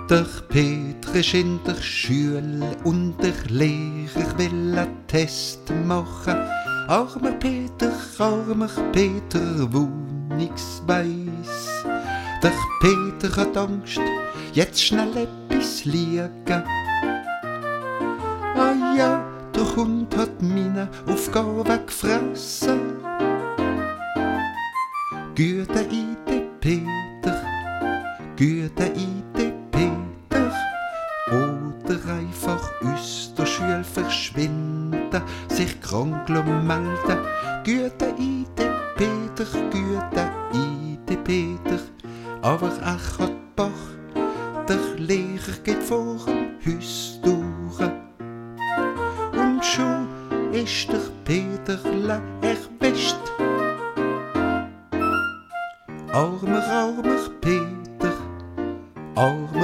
Der Peter ist in der Schule und der Lehrer will einen Test machen. Armer Peter, wo nix weiss. Der Peter hat Angst, jetzt schnell etwas liegen. Ah ja, der Hund hat meine Aufgabe gefressen. Gute Idee, Peter, gute Idee, Peter. Oder einfach aus der Schule verschwinden, sich krank melden. Gute Idee, Peter, gute Idee, Peter. Aber ach hat Bach, der Lehrer geht vor dem Haus durch. Und schon ist der Peterle erwischt. Armer Peter, armer